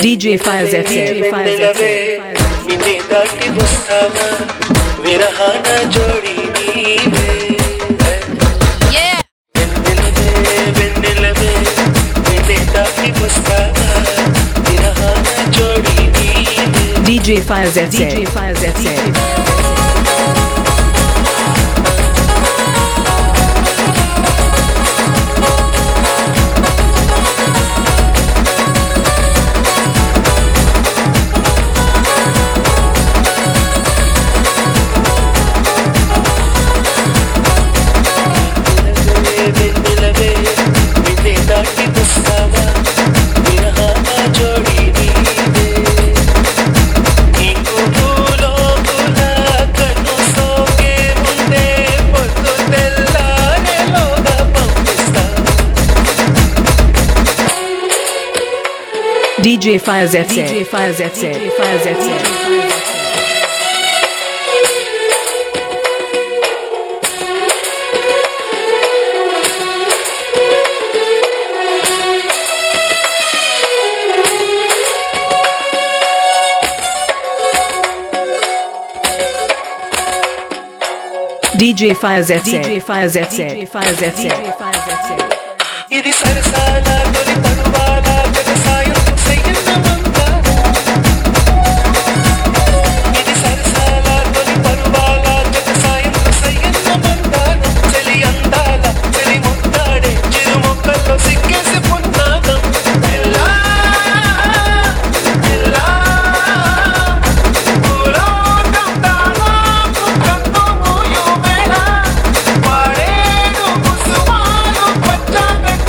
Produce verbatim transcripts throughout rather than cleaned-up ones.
DJ Files F C Files F C నిన్నే దాటి వస్తావా విరహాన జోడి నీవే వెన్నెలవే వెన్నెలవే నిన్నే దాటి వస్తావా విరహాన జోడి నీవే DJ Files F C DJ Files F C DJ Files F C DJ Files F C Files F C DJ Files F C DJ Files F C Files F C ఇది సరసాల తొలి పరువాల వ్యవసాయం చెయ్యన్నమంతా ఇది సరసాల తొలి పరువాల వ్యవసాయం చెయ్యన్నమంతా చెలి అందాల చెలి ముద్దాడే చిరు మొక్కల్లో సిగ్గేసి పున్నాదం ఎల్లా ఎల్లా పూలో కందాలా కన్ను మూయు వేళ వాడేడు ముసుమాలు పచ్చా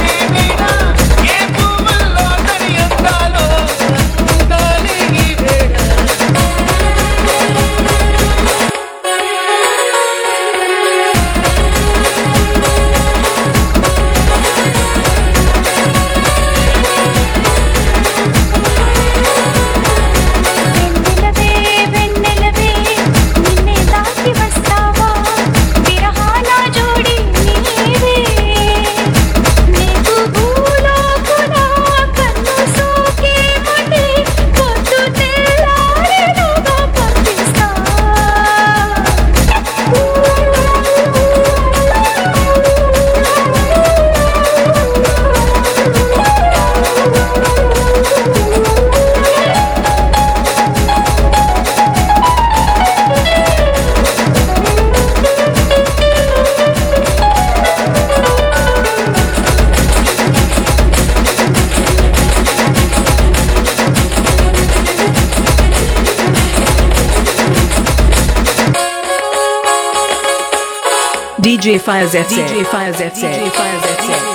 DJ Files F C DJ Files F C DJ Files F C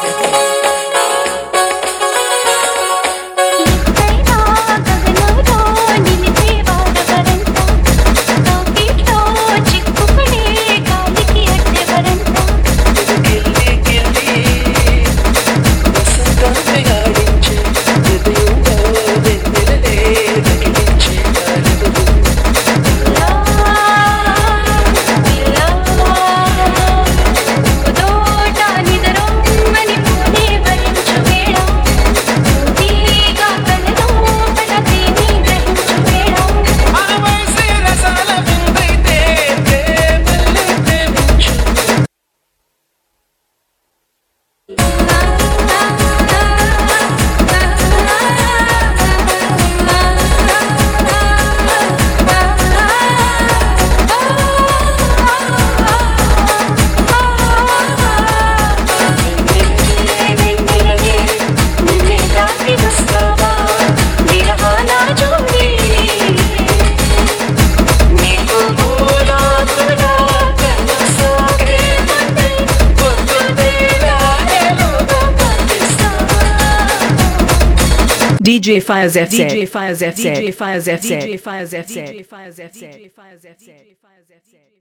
DJ Files F C DJ Files F C DJ Files F C DJ Files F C DJ Files F C DJ Files F C